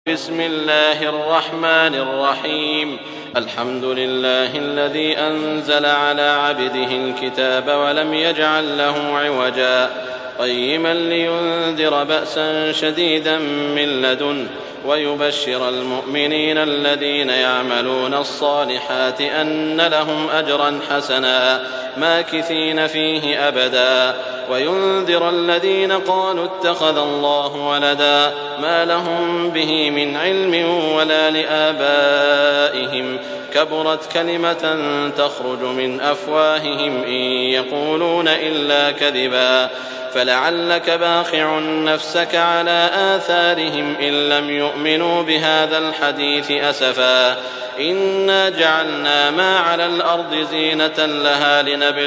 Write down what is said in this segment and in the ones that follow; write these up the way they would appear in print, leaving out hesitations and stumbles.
بسم الله الرحمن الرحيم. الحمد لله الذي أنزل على عبده الكتاب ولم يجعل له عوجا قيما لينذر بأسا شديدا من لدنه ويبشر المؤمنين الذين يعملون الصالحات أن لهم أجرا حسنا ماكثين فيه أبدا وينذر الذين قالوا اتخذ الله ولدا ما لهم به من علم ولا لآبائهم كبرت كلمة تخرج من أفواههم إن يقولون إلا كذبا فلعلك باخع نفسك على آثارهم إن لم يؤمنوا بهذا الحديث أسفا إنا جعلنا ما على الأرض زينة لها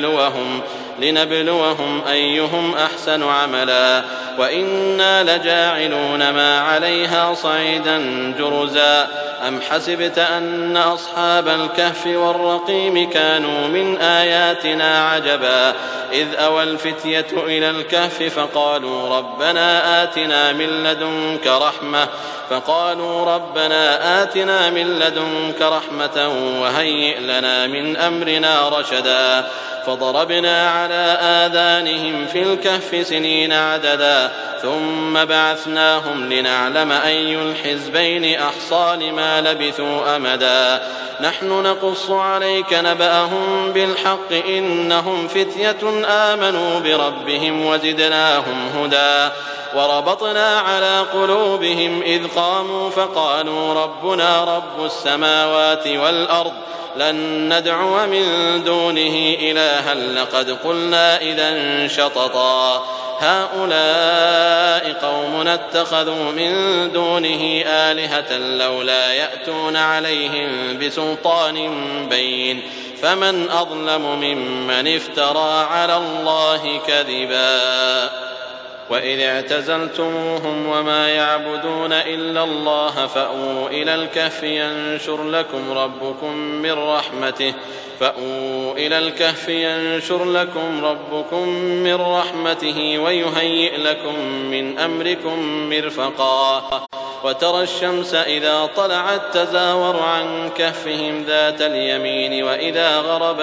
لنبلوهم أيهم أحسن عملا وإنا لجاعلون ما عليها صعيدا جرزا أم حسبت أن أصحاب الكهف والرقيم كانوا من آياتنا عجبا إذ أوى الفتية إلى الكهف فقالوا ربنا آتنا من لدنك رحمة وهيئ لنا من أمرنا رشدا فضربنا على آذانهم في الكهف سنين عددا ثم بعثناهم لنعلم أي الحزبين أحصى لما لبثوا أمدا نحن نقص عليك نبأهم بالحق إنهم فتية آمنوا بربهم وزدناهم هدى وربطنا على قلوبهم إذ قاموا فقالوا ربنا رب السماوات والأرض لن ندعو من دونه إلها لقد قلنا إذا شططا هؤلاء قومنا اتخذوا من دونه آلهة لولا يأتون عليهم بسلطان بين فمن أظلم ممن افترى على الله كذبا وإذ اعتزلتموهم وما يعبدون إلا الله فأووا إلى الكهف ينشر لكم ربكم من رحمته ويهيئ لكم من أمركم مرفقا وترى الشمس إذا طلعت تزاور عن كهفهم ذات اليمين وإذا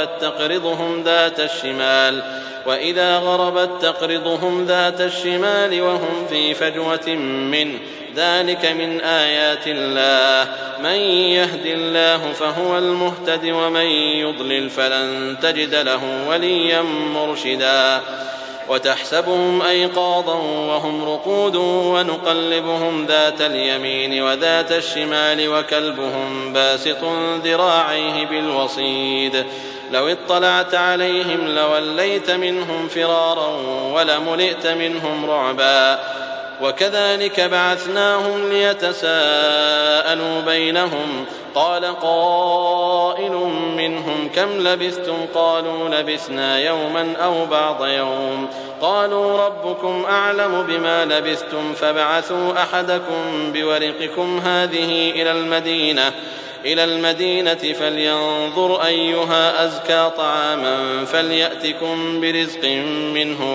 غربت تقرضهم ذات الشمال وهم في فجوة منه ذلك من آيات الله من يهد الله فهو المهتد ومن يضلل فلن تجد له وليا مرشدا وتحسبهم أيقاظا وهم رقود ونقلبهم ذات اليمين وذات الشمال وكلبهم باسط ذراعيه بالوصيد لو اطلعت عليهم لوليت منهم فرارا ولملئت منهم رعبا وكذلك بعثناهم ليتساءلوا بينهم قال قائل منهم كم لبثتم قالوا لبثنا يوما أو بعض يوم قالوا ربكم أعلم بما لبثتم فابعثوا أحدكم بورقكم هذه إلى المدينة فلينظر أيها أزكى طعاما فليأتكم برزق منه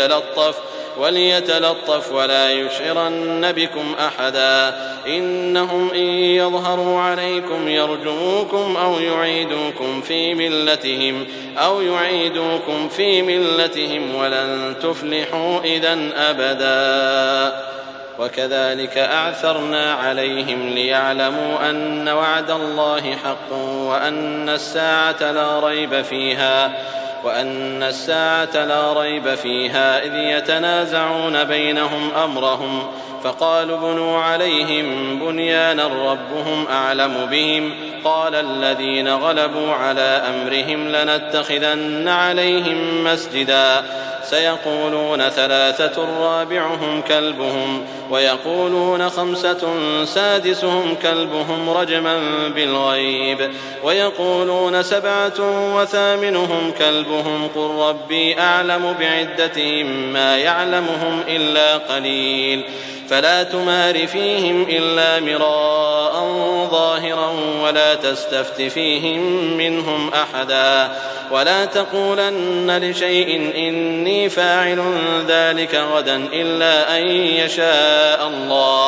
وليتلطف ولا يشعرن بكم أحدا إنهم إن يظهروا عليكم يرجموكم أو يعيدوكم في ملتهم ولن تفلحوا إذن أبدا وكذلك أعثرنا عليهم ليعلموا أن وعد الله حق وأن الساعة لا ريب فيها إذ يتنازعون بينهم أمرهم فقالوا بنوا عليهم بنيانا ربهم أعلم بهم قال الذين غلبوا على أمرهم لنتخذن عليهم مسجدا سيقولون 3 رابعهم كلبهم ويقولون 5 سادسهم كلبهم رجما بالغيب ويقولون 7 وثامنهم كلبهم قل ربي أعلم بعدتهم ما يعلمهم إلا قليل فلا تمار فيهم إلا مراء ظاهرا ولا تستفت فيهم منهم أحدا ولا تقولن لشيء إني فاعل ذلك غدا إلا أن يشاء الله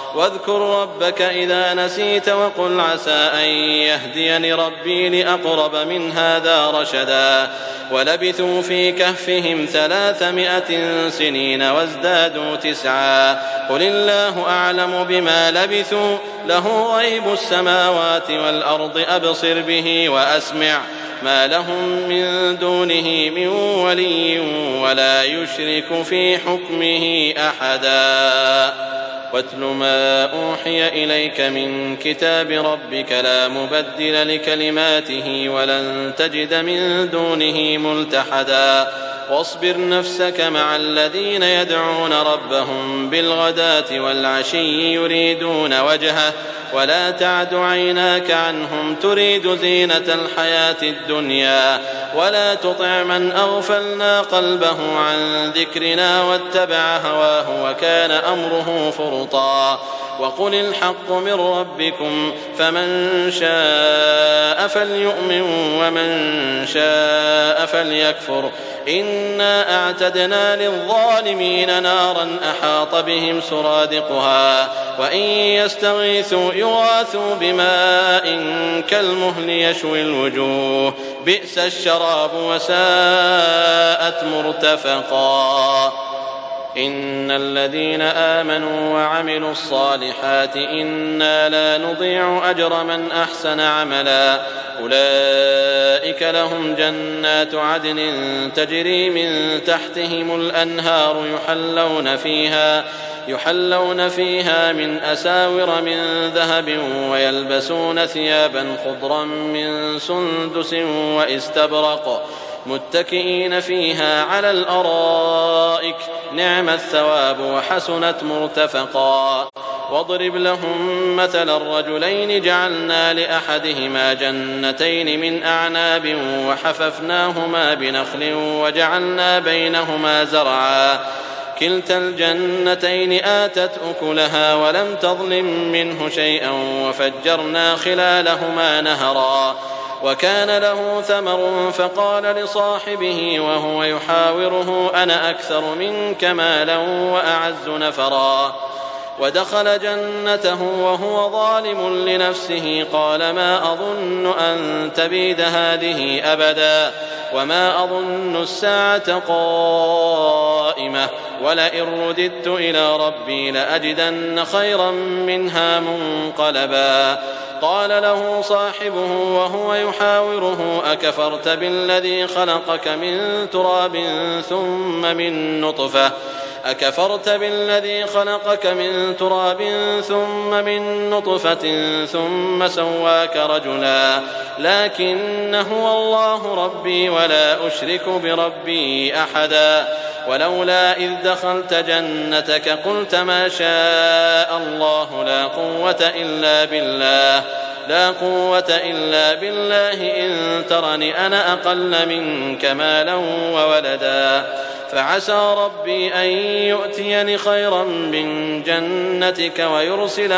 واذكر ربك إذا نسيت وقل عسى أن يهديني ربي لأقرب من هذا رشدا ولبثوا في كهفهم 300 سنين وازدادوا 9 قل الله أعلم بما لبثوا له غيب السماوات والأرض أبصر به وأسمع ما لهم من دونه من ولي ولا يشرك في حكمه أحدا واتل ما أوحي إليك من كتاب ربك لا مبدل لكلماته ولن تجد من دونه ملتحدا واصبر نفسك مع الذين يدعون ربهم بالغداة والعشي يريدون وجهه ولا تعد عيناك عنهم تريد زينة الحياة الدنيا ولا تطع من أغفلنا قلبه عن ذكرنا واتبع هواه وكان أمره فرطا وقل الحق من ربكم فمن شاء فليؤمن ومن شاء فليكفر إنا أعتدنا للظالمين نارا أحاط بهم سرادقها وإن يستغيثوا يغاثوا بماء كالمهل يشوي الوجوه بئس الشراب وساءت مرتفقا إن الذين آمنوا وعملوا الصالحات إنا لا نضيع أجر من أحسن عملا أولئك لهم جنات عدن تجري من تحتهم الأنهار يحلون فيها من أساور من ذهب ويلبسون ثيابا خضرا من سندس واستبرق متكئين فيها على الأرائك نعم الثواب وحسنت مرتفقا واضرب لهم مثل الرجلين جعلنا لأحدهما جنتين من أعناب وحففناهما بنخل وجعلنا بينهما زرعا كلتا الجنتين آتت أكلها ولم تظلم منه شيئا وفجرنا خلالهما نهرا وكان له ثمر فقال لصاحبه وهو يحاوره أنا أكثر منك مالا وأعز نفرا ودخل جنته وهو ظالم لنفسه قال ما أظن أن تبيد هذه أبدا وما أظن الساعة قائمة ولئن رددت إلى ربي لأجدن خيرا منها منقلبا قال له صاحبه وهو يحاوره أكفرت بالذي خلقك من تراب ثم من نطفة ثم سواك رجلا لكن هو الله ربي ولا أشرك بربي أحدا ولولا إذ دخلت جنتك قلت ما شاء الله لا قوة إلا بالله إن ترني أنا أقل منك مالا وولدا فعسى ربي أن يؤتيني خيرا من جنتك ويرسل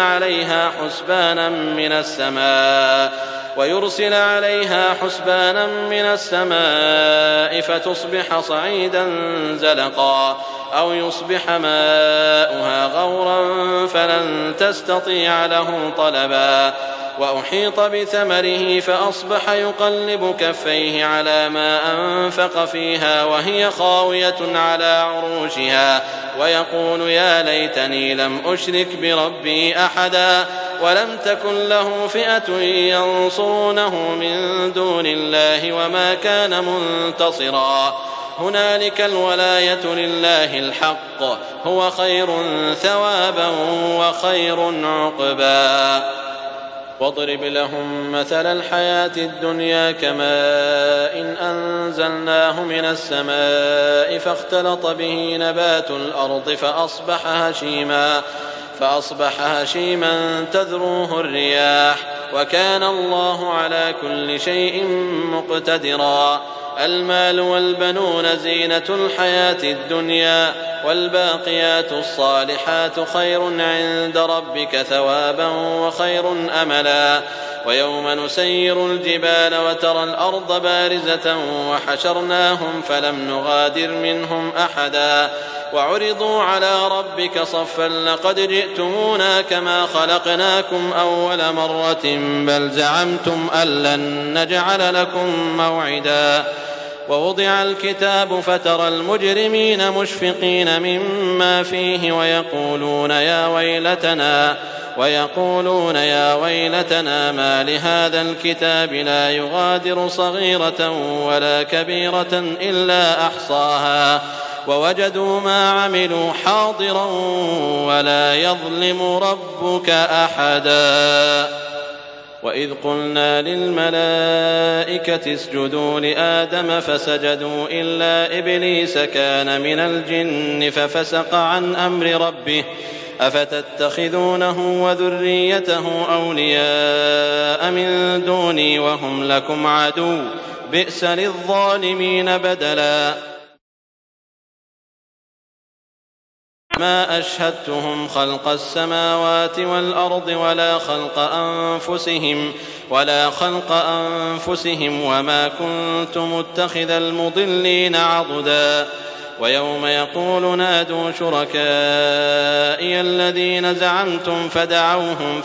عليها حسبانا من السماء فتصبح صعيدا زلقا أو يصبح ماؤها غورا فلن تستطيع له طلبا وأحيط بثمره فأصبح يقلب كفيه على ما أنفق فيها وهي خاوية على عروشها ويقول يا ليتني لم أشرك بربي أحدا ولم تكن له فئة ينصرونه من دون الله وما كان منتصرا هنالك الولاية لله الحق هو خير ثوابا وخير عقبا واضرب لهم مثل الحياة الدنيا كماء إن أنزلناه من السماء فاختلط به نبات الأرض فأصبح هشيما تذروه الرياح وكان الله على كل شيء مقتدرا المال والبنون زينة الحياة الدنيا والباقيات الصالحات خير عند ربك ثوابا وخير أملا ويوم نسير الجبال وترى الأرض بارزة وحشرناهم فلم نغادر منهم أحدا وعرضوا على ربك صفا لقد جئتمونا كما خلقناكم أول مرة بل زعمتم أن لن نجعل لكم موعدا ووضع الكتاب فترى المجرمين مشفقين مما فيه ويقولون يا ويلتنا ما لهذا الكتاب لا يغادر صغيرة ولا كبيرة إلا أحصاها ووجدوا ما عملوا حاضرا ولا يظلم ربك أحدا وإذ قلنا للملائكة اسجدوا لآدم فسجدوا إلا إبليس كان من الجن ففسق عن أمر ربه أفتتخذونه وذريته أولياء من دوني وهم لكم عدو بئس للظالمين بدلا ما أشهدتهم خلق السماوات والأرض ولا خلق أنفسهم وما كنت متخذ المضلين عضدا ويوم يقول نادوا شركائي الذين زعمتم فدعوهم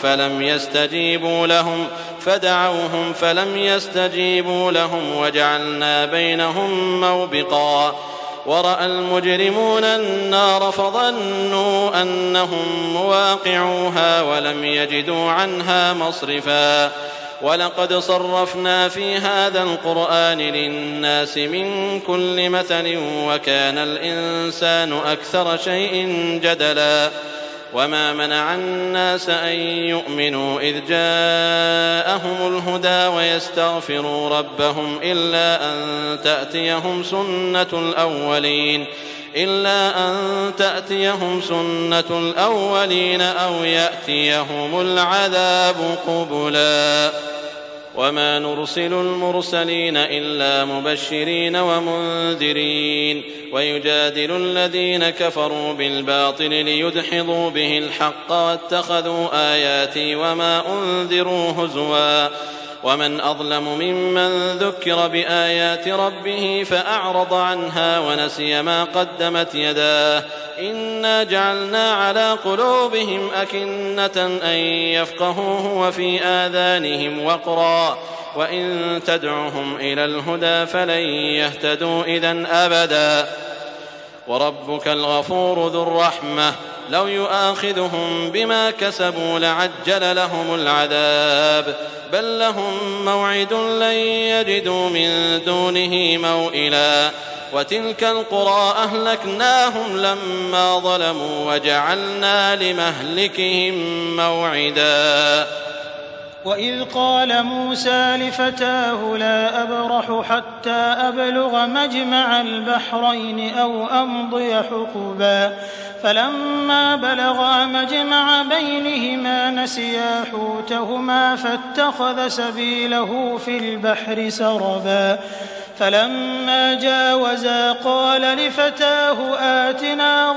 فلم يستجيبوا لهم وجعلنا بينهم موبقا ورأى المجرمون النار فظنوا أنهم مواقعوها ولم يجدوا عنها مصرفا ولقد صرفنا في هذا القرآن للناس من كل مثل وكان الإنسان أكثر شيء جدلا وما منع الناس أن يؤمنوا إذ جاءهم الهدى ويستغفروا ربهم إلا أن تأتيهم سنة الأولين أو يأتيهم العذاب قبلا وما نرسل المرسلين إلا مبشرين ومنذرين ويجادل الذين كفروا بالباطل ليدحضوا به الحق واتخذوا آياتي وما أنذروا هزوا ومن أظلم ممن ذكر بآيات ربه فأعرض عنها ونسي ما قدمت يداه إنا جعلنا على قلوبهم أكنة أن يفقهوه وفي آذانهم وقرا وإن تدعهم إلى الهدى فلن يهتدوا إذن أبدا وربك الغفور ذو الرحمة لو يؤاخذهم بما كسبوا لعجل لهم العذاب بل لهم موعد لن يجدوا من دونه موئلا وتلك القرى أهلكناهم لما ظلموا وجعلنا لمهلكهم موعدا وإذ قال موسى لفتاه لا أبرح حتى أبلغ مجمع البحرين أو أمضي حقبا فلما بلغا مجمع بينهما نسيا حوتهما فاتخذ سبيله في البحر سربا فلما جاوزا قال لفتاه آتنا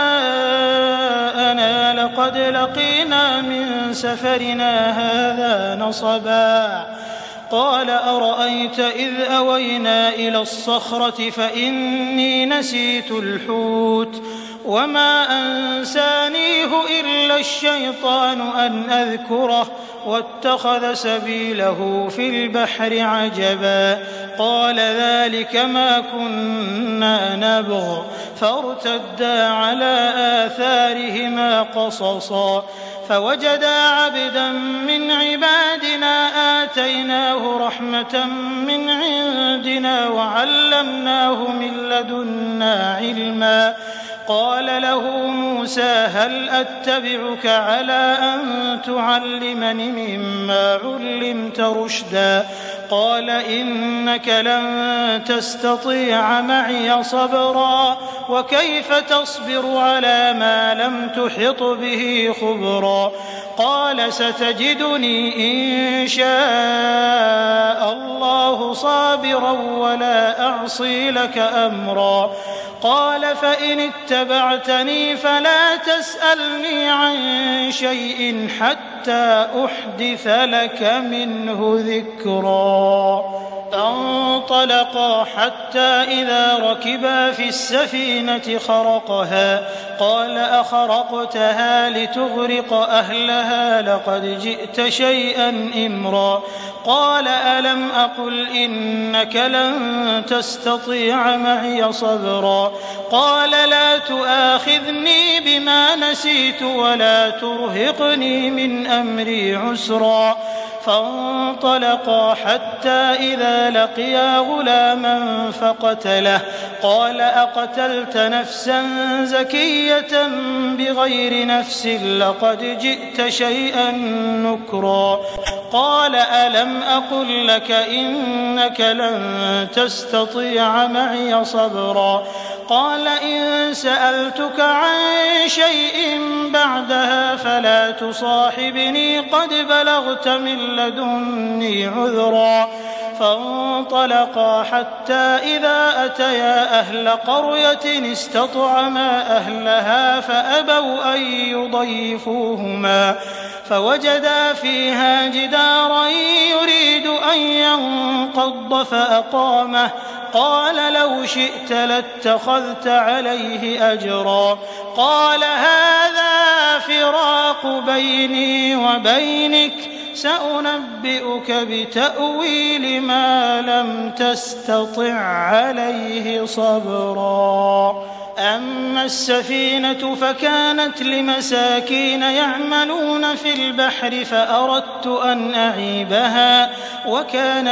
غداءنا لقد لقينا من سفرنا هذا نصبا قال أرأيت إذ أوينا إلى الصخرة فإني نسيت الحوت وما أنسانيه إلا الشيطان أن أذكره واتخذ سبيله في البحر عجبا قال ذلك ما كنا نبغ فارتدا على آثارهما قصصا فوجدا عبدا من عبادنا آتيناه رحمة من عندنا وعلمناه من لدنا علما قال له موسى هل أتبعك على أن تعلمني مما علمت رشدا قال إنك لن تستطيع معي صبرا وكيف تصبر على ما لم تحط به خبرا قال ستجدني إن شاء الله صابرا ولا أعصي لك أمرا قال فإن اتبعتني فلا تسألني عن شيء حتى حتى أحدث لك منه ذكرا. فانطلقا حتى إذا ركبا في السفينة خرقها قال أخرقتها لتغرق أهلها لقد جئت شيئا إمرا. قال ألم أقل إنك لن تستطيع معي صبرا. قال لا تؤاخذني بما نسيت ولا ترهقني من أمري عسرا. فانطلقا حتى إذا لقيا غلاما فقتله. قال أقتلت نفسا زكية بغير نفس لقد جئت شيئا نكرا. قال ألم أقل لك إنك لن تستطيع معي صبرا. قال إن سألتك عن شيء بعدها فلا تصاحبني قد بلغت من لدني عذرا. فانطلقا حتى إذا أتيا أهل قرية استطعما أهلها فأبوا أن يضيفوهما فوجدا فيها جدارا يريد أن ينقض فأقامه. قال لو شئت لاتخذت عليه أجرا. قال هذا فراق بيني وبينك سأنبئك بتأويل ما لم تستطع عليه صبرا. أما السفينة فكانت لمساكين يعملون في البحر فأردت أن أعيبها وكان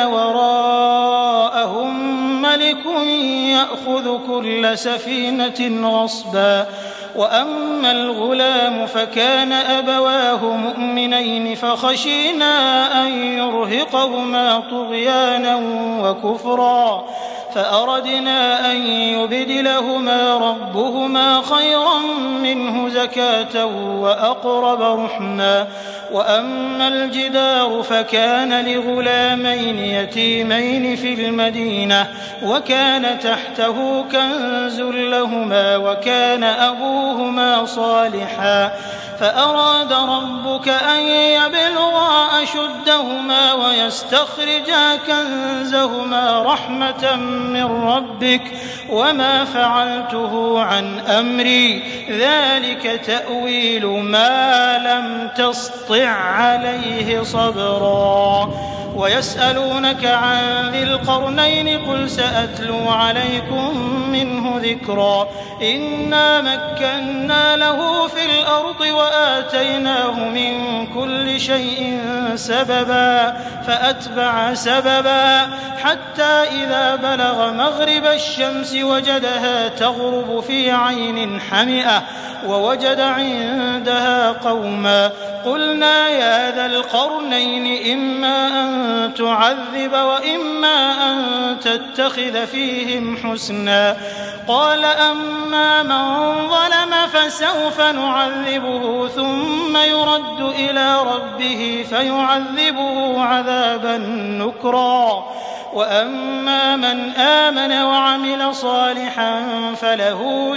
وراءهم ملك يأخذ كل سفينة غصبا. وأما الغلام فكان أبواه مؤمنين فخشينا أن يرهقهما طغيانا وكفرا فأردنا أن يبدلهما ربهما خيرا منه زكاة وأقرب رحما. وأما الجدار فكان لغلامين يتيمين في المدينة وكان تحته كنز لهما وكان أبوهما صالحا فأراد ربك أن يبلغا أشدهما ويستخرجا كنزهما رحمة من ربك وما فعلته عن أمري ذلك تأويل ما لم تسطع عليه صبرا. ويسألونك عن ذي القرنين قل سأتلو عليكم منه ذكرا. إنا مكنا له في الأرض وآتيناه من كل شيء سببا فأتبع سببا حتى إذا بلغ مغرب الشمس وجدها تغرب في عين حمئة ووجد عندها قوما. قلنا يا ذا القرنين إما أن تعذب وإما أن تتخذ فيهم حسنا. قال أما من ظلم فسوف نعذبه ثم يرد إلى ربه فيعذبه عذابا نكرا. وأما من آمن وعمل صالحا فله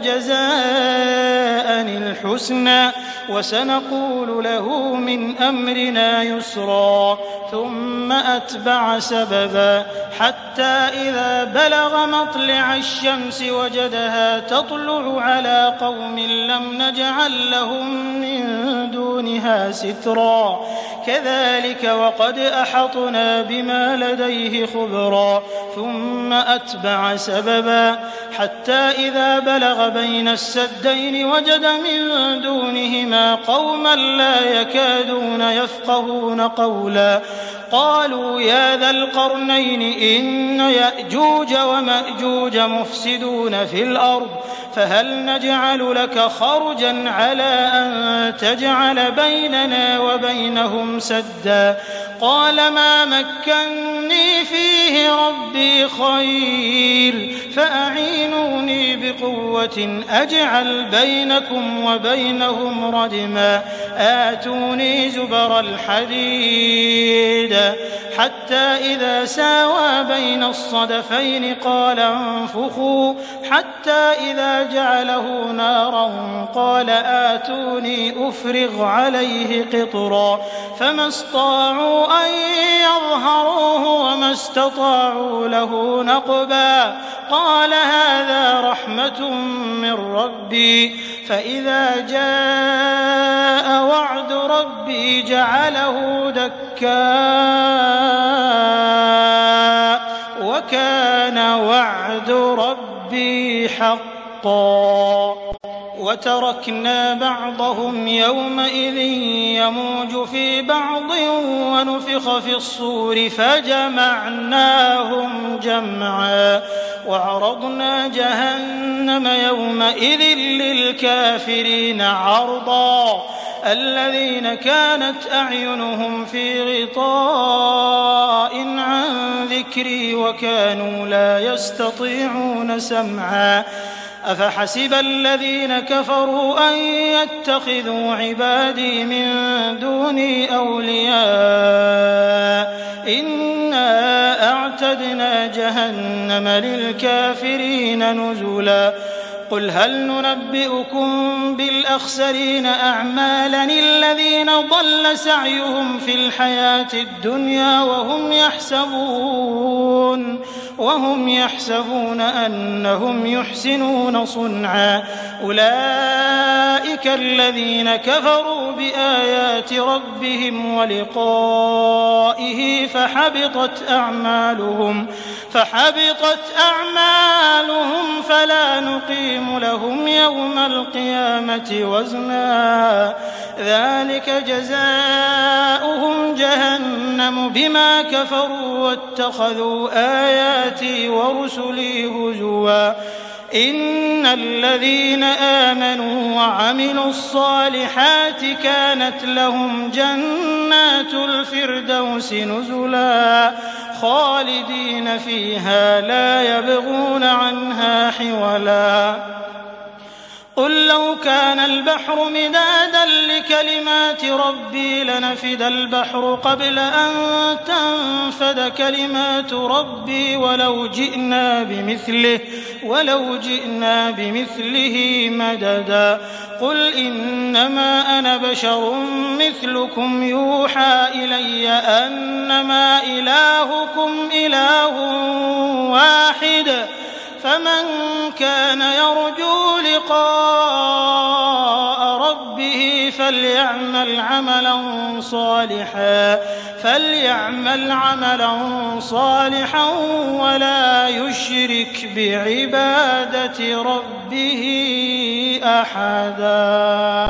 جزاء الحسنى وسنقول له من أمرنا يسرا. ثم أتبع سببا حتى إذا بلغ مطلع الشمس وجدها تطلع على قوم لم نجعل لهم من دونها سترا. كذلك وقد أحطنا بما لديه خبرا. ثم أتبع سببا حتى إذا بلغ بين السدين وجد من دونهما قوما لا يكادون يفقهون قولا. قالوا يا ذا القرنين إن يأجوج ومأجوج مفسدون في الأرض فهل نجعل لك خرجا على أن تجعل بيننا وبينهم سدا. قال ما مكني فيه ربي خير فأعينوني بقوة أجعل بينكم وبينهم ردما آتوني زبر الحديد حتى إذا ساوى بين الصدفين قال انفخوا حتى إذا جعله نارا قال آتوني أفرغ عليه قطرا فما استطاعوا أن يظهروه وما استطاعوا له نقبا قال هذا رحمة من ربي فإذا جاء وعد ربي جعله دكاء وكان وعد ربي حقا وتركنا بعضهم يومئذ يموج في بعض ونفخ في الصور فجمعناهم جمعا وعرضنا جهنم يومئذ للكافرين عرضا الذين كانت أعينهم في غطاء عن ذكري وكانوا لا يستطيعون سمعا أفحسب الذين كفروا أن يتخذوا عبادي من دوني أولياء إنا أعتدنا جهنم للكافرين نزلا قل هل ننبئكم بالأخسرين أعمالا الذين ضل سعيهم في الحياة الدنيا وهم يحسبون أنهم يحسنون صنعا أولئك الذين كفروا بآيات ربهم ولقائه فحبطت أعمالهم فلا نقيم لهم يوم القيامة وزنا ذلك جزاؤهم جهنم بما كفروا واتخذوا آياتي ورسلي هزوا إن الذين آمنوا وعملوا الصالحات كانت لهم جنات الفردوس نزلا خالدين فيها لا يبغون عنها حولا قل لو كان البحر مدادا لكلمات ربي لنفد البحر قبل أن تنفد كلمات ربي ولو جئنا بمثله مددا قل إنما أنا بشر مثلكم يوحى إلي أنما إلهكم إله واحد فمن كان يرجو لقاء ربه فليعمل عملا صالحا ولا يشرك بعبادة ربه أحدا.